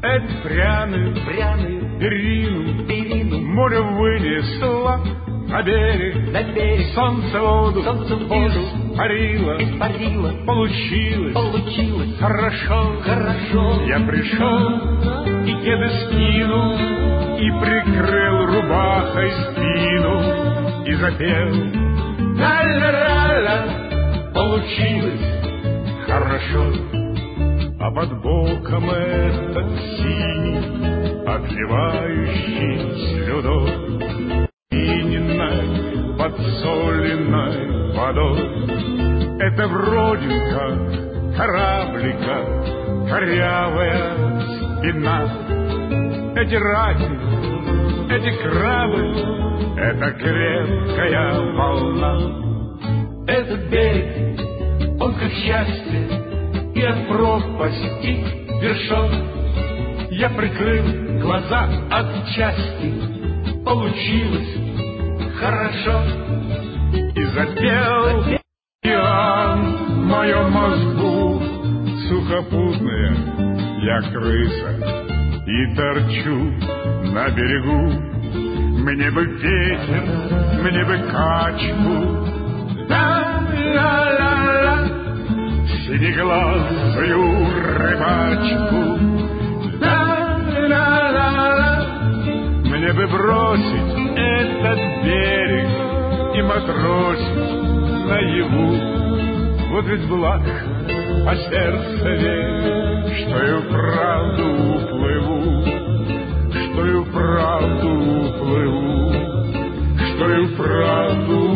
Это пряную перину море вынесло на берег. Солнце воду испарило. Получилось хорошо. Я пришел и кеды скинул, и прикрыл рубахой спину, и запел. Ла-ла-ла-ла, получилось хорошо. А под боком этот синий, отливающий слюдой, иненной подсоленной водой. Это вродинка кораблика, корявая спина. Эти раки, эти крабы, это крепкая волна. Этот берег, он как счастье, и от пропасти вершок. Я прикрыл глаза от счастья, получилось хорошо. И запел океан в моем мозгу, сухопутная я крыса, и торчу на берегу. Мне бы ветер, мне бы качку, ла-ла-ла, синеглазую рыбачку, ла-ла-ла-ла. Мне бы бросить этот берег и матросить наяву. Вот ведь благ, а сердце верит, что и вправду уплыву, что и вправду уплыву, что и вправду